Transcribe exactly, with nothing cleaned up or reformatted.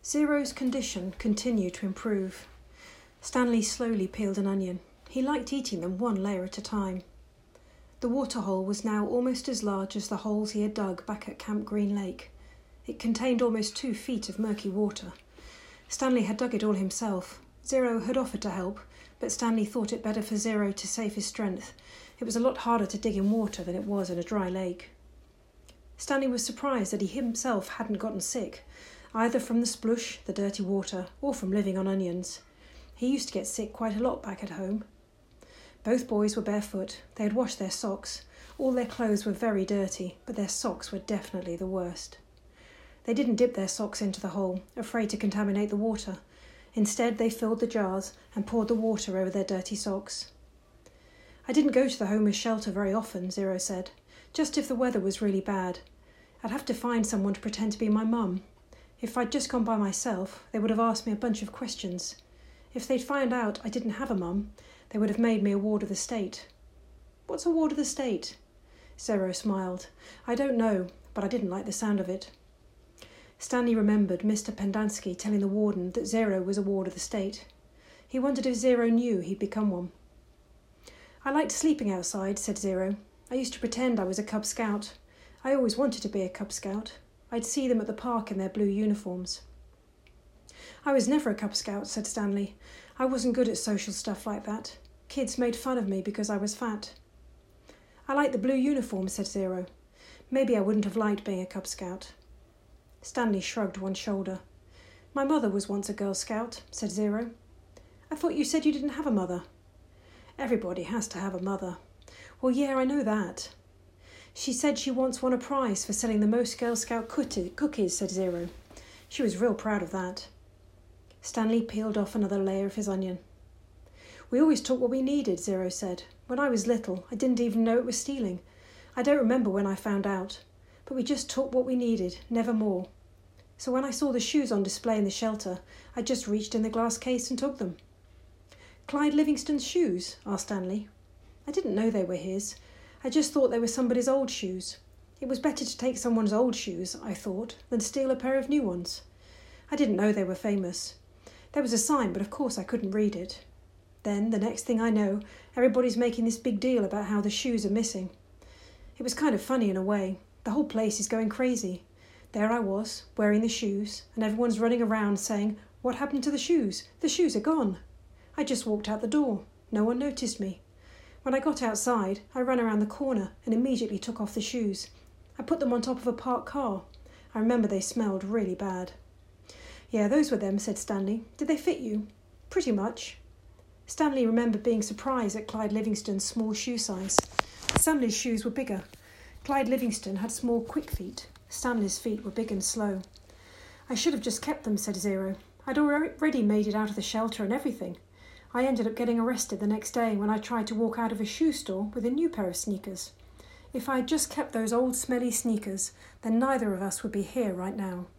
Zero's condition continued to improve. Stanley slowly peeled an onion. He liked eating them one layer at a time. The waterhole was now almost as large as the holes he had dug back at Camp Green Lake. It contained almost two feet of murky water. Stanley had dug it all himself. Zero had offered to help, but Stanley thought it better for Zero to save his strength. It was a lot harder to dig in water than it was in a dry lake. Stanley was surprised that he himself hadn't gotten sick, either from the splush, the dirty water, or from living on onions. He used to get sick quite a lot back at home. Both boys were barefoot. They had washed their socks. All their clothes were very dirty, but their socks were definitely the worst. They didn't dip their socks into the hole, afraid to contaminate the water. Instead, they filled the jars and poured the water over their dirty socks. I didn't go to the homeless shelter very often, Zero said, just if the weather was really bad. I'd have to find someone to pretend to be my mum. If I'd just gone by myself, they would have asked me a bunch of questions. If they'd found out I didn't have a mum, they would have made me a ward of the state. What's a ward of the state? Zero smiled. I don't know, but I didn't like the sound of it. Stanley remembered Mister Pendanski telling the warden that Zero was a ward of the state. He wondered if Zero knew he'd become one. I liked sleeping outside, said Zero. I used to pretend I was a Cub Scout. I always wanted to be a Cub Scout. I'd see them at the park in their blue uniforms. I was never a Cub Scout, said Stanley. I wasn't good at social stuff like that. Kids made fun of me because I was fat. I like the blue uniform, said Zero. Maybe I wouldn't have liked being a Cub Scout. Stanley shrugged one shoulder. My mother was once a Girl Scout, said Zero. I thought you said you didn't have a mother. Everybody has to have a mother. Well, yeah, I know that. She said she once won a prize for selling the most Girl Scout cookies, said Zero. She was real proud of that. Stanley peeled off another layer of his onion. We always took what we needed, Zero said. When I was little, I didn't even know it was stealing. I don't remember when I found out. But we just took what we needed, never more. So when I saw the shoes on display in the shelter, I just reached in the glass case and took them. Clyde Livingston's shoes? Asked Stanley. I didn't know they were his. I just thought they were somebody's old shoes. It was better to take someone's old shoes, I thought, than steal a pair of new ones. I didn't know they were famous. There was a sign, but of course I couldn't read it. Then, the next thing I know, everybody's making this big deal about how the shoes are missing. It was kind of funny in a way. The whole place is going crazy. There I was, wearing the shoes, and everyone's running around saying, What happened to the shoes? The shoes are gone. I just walked out the door. No one noticed me. When I got outside, I ran around the corner and immediately took off the shoes. I put them on top of a parked car. I remember they smelled really bad. Yeah, those were them, said Stanley. Did they fit you? Pretty much. Stanley remembered being surprised at Clyde Livingston's small shoe size. Stanley's shoes were bigger. Clyde Livingston had small, quick feet. Stanley's feet were big and slow. I should have just kept them, said Zero. I'd already made it out of the shelter and everything. I ended up getting arrested the next day when I tried to walk out of a shoe store with a new pair of sneakers. If I had just kept those old smelly sneakers, then neither of us would be here right now.